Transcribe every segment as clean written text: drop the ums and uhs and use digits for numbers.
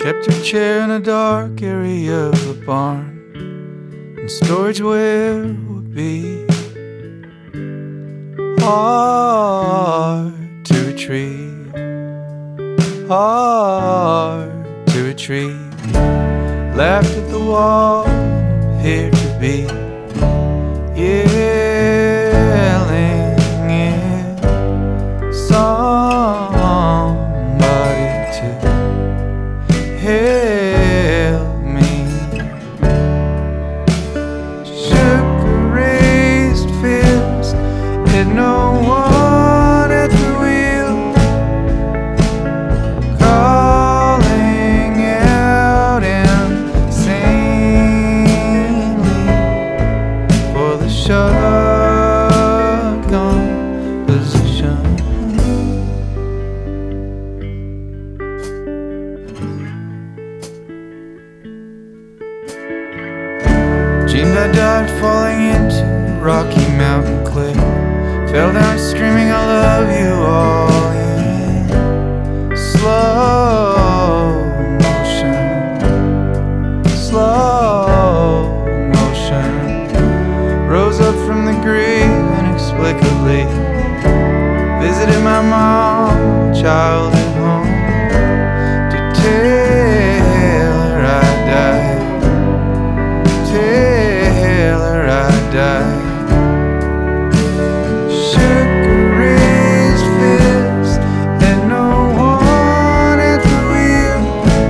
kept her chair in a dark area of the barn, and storage where it would be hard to retrieve, hard to retrieve. Laughed at the wall, appeared to be yelling at somebody to help me. Shook a raised fist at no one at the wheel, calling out insanely for the shotgun position. Dreamed I died falling into Rocky Mountain cliff. Fell down screaming I love you all in slow motion, slow motion. Rose up from the grave inexplicably. Visited my mom, child at home, to tell her I died, tell her I died. Shook a raised fist at no one at the wheel,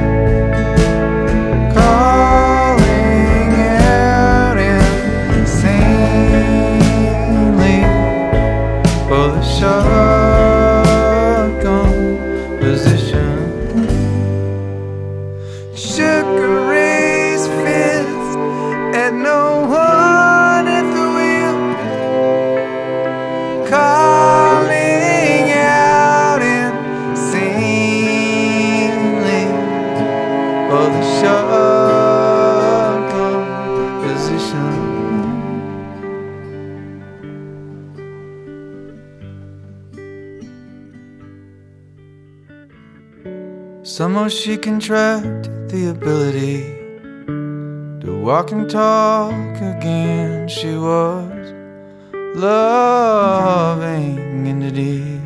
calling out insanely for the shotgun position. Shook a raised fist at no one at the wheel, calling out insanely for the shotgun position. Somehow she contracted the ability to walk and talk again. She was loving entity,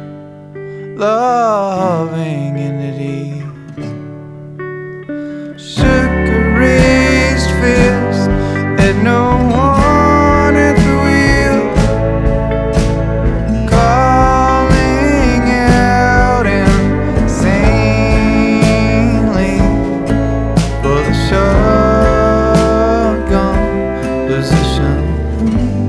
loving entity. Shook a raised fist at no one at the wheel, calling out insanely for the shotgun position.